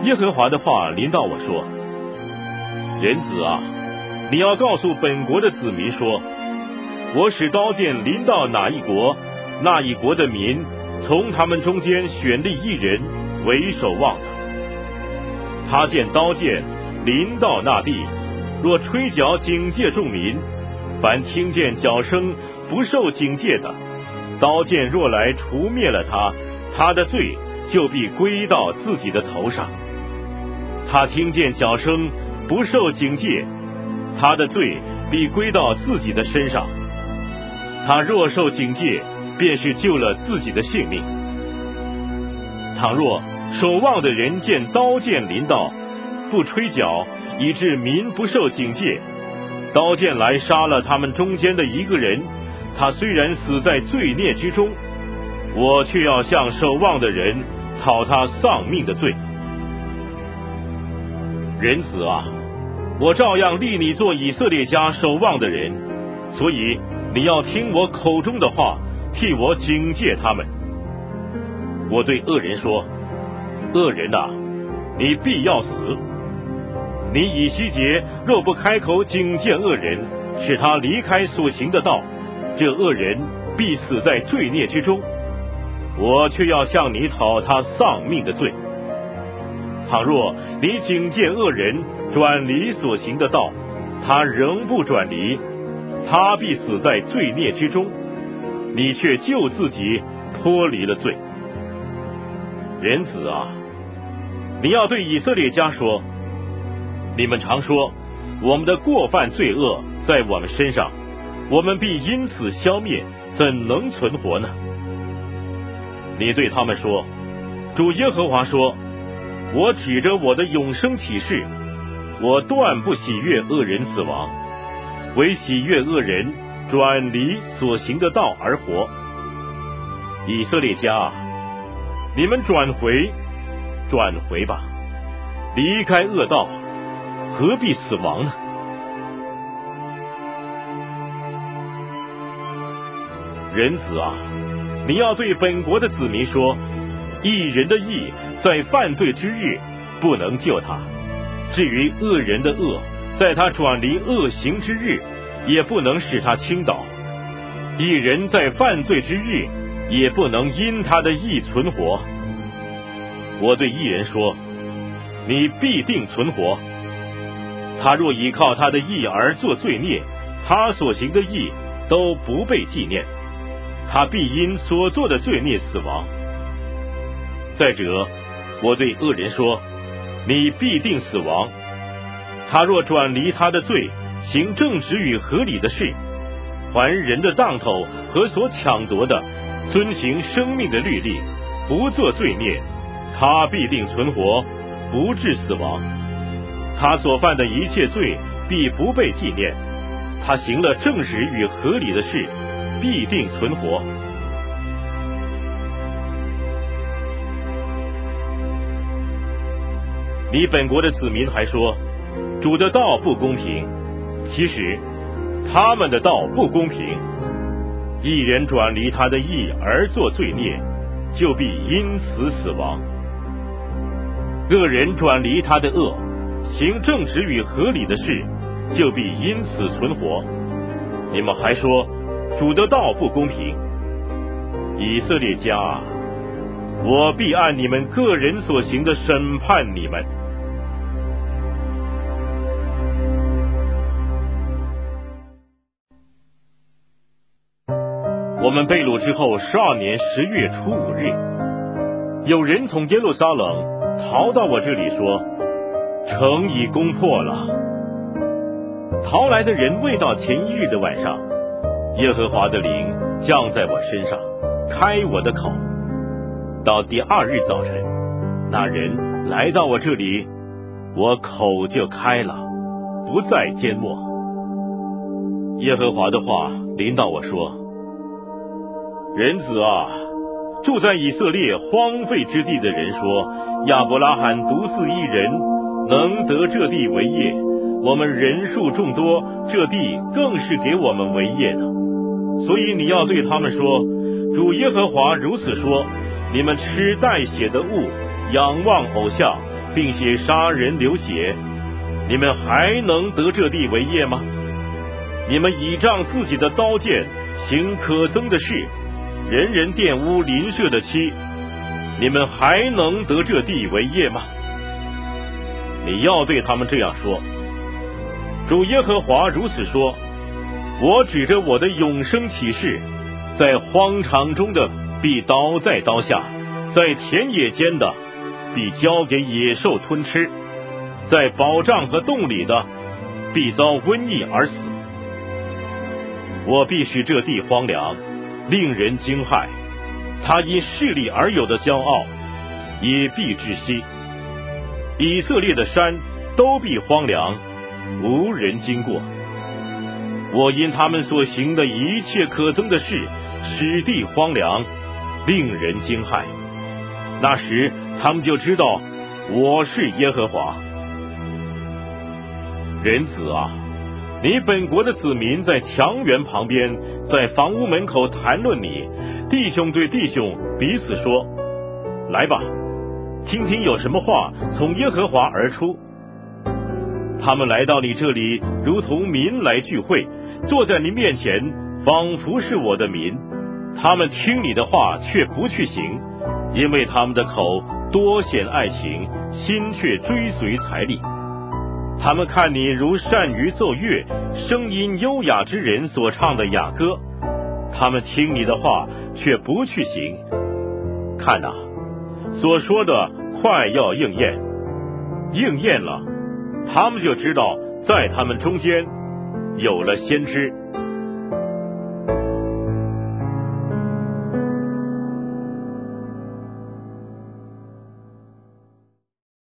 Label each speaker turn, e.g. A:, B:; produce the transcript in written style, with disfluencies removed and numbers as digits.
A: 耶和华的话临到我说：人子啊，你要告诉本国的子民说，我使刀剑临到哪一国，那一国的民从他们中间选立一人为守望的。他见刀剑临到那地，若吹角警戒众民，凡听见角声不受警戒的，刀剑若来除灭了他，他的罪就必归到自己的头上。他听见角声不受警戒，他的罪必归到自己的身上。他若受警戒，便是救了自己的性命。倘若守望的人见刀剑临到，不吹角，以致民不受警戒，刀剑来杀了他们中间的一个人，他虽然死在罪孽之中，我却要向守望的人讨他丧命的罪。人子啊，我照样立你做以色列家守望的人，所以你要听我口中的话，替我警戒他们。我对恶人说：恶人啊，你必要死。你以西结若不开口警戒恶人，使他离开所行的道，这恶人必死在罪孽之中，我却要向你讨他丧命的罪。倘若你警戒恶人转离所行的道，他仍不转离，他必死在罪孽之中，你却救自己脱离了罪。人子啊，你要对以色列家说，你们常说我们的过犯罪恶在我们身上，我们必因此消灭，怎能存活呢？你对他们说，主耶和华说，我指着我的永生起誓，我断不喜悦恶人死亡，唯喜悦恶人转离所行的道而活。以色列家啊，你们转回吧，离开恶道，何必死亡呢？人子啊，你要对本国的子民说，义人的义在犯罪之日不能救他，至于恶人的恶，在他转离恶行之日也不能使他倾倒。义人在犯罪之日也不能因他的义存活。我对义人说，你必定存活。他若依靠他的义而做罪孽，他所行的义都不被纪念，他必因所做的罪孽死亡。再者，我对恶人说，你必定死亡。他若转离他的罪，行正直与合理的事，还人的当头和所抢夺的，遵行生命的律例，不做罪孽，他必定存活，不致死亡。他所犯的一切罪必不被纪念，他行了正直与合理的事，必定存活。你本国的子民还说，主的道不公平，其实他们的道不公平。一人转离他的义而做罪孽，就必因此死亡。恶人转离他的恶，行正直与合理的事，就必因此存活。你们还说主的道不公平。以色列家啊，我必按你们个人所行的审判你们。我们被掳之后12年10月初5日，有人从耶路撒冷逃到我这里说，城已攻破了。逃来的人未到前一日的晚上，耶和华的灵降在我身上，开我的口。到第2日早晨，那人来到我这里，我口就开了，不再缄默。耶和华的话临到我说，人子啊，住在以色列荒废之地的人说，亚伯拉罕独自一人能得这地为业，我们人数众多，这地更是给我们为业的。所以你要对他们说，主耶和华如此说，你们吃带血的物，仰望偶像， 并且杀人流血，你们还能得这地为业吗？你们倚仗自己的刀剑，行可憎的事，人人玷污邻舍的妻，你们还能得这地为业吗？你要对他们这样说：主耶和华如此说，我指着我的永生起誓，在荒场中的必倒在刀下，在田野间的必交给野兽吞吃，在保障和洞里的必遭瘟疫而死。我必使这地荒凉，令人惊骇，他因势力而有的骄傲也必窒息。以色列的山都必荒凉，无人经过。我因他们所行的一切可憎的事，使地荒凉，令人惊骇。那时他们就知道我是耶和华。人子啊，你本国的子民在墙垣旁边，在房屋门口谈论你，弟兄对弟兄彼此说：来吧，听听有什么话从耶和华而出。他们来到你这里，如同民来聚会，坐在你面前，仿佛是我的民。他们听你的话，却不去行，因为他们的口多显爱情，心却追随财力。他们看你如善于奏乐，声音优雅之人所唱的雅歌。他们听你的话，却不去行。看哪，所说的快要应验，应验了，他们就知道在他们中间有了先知。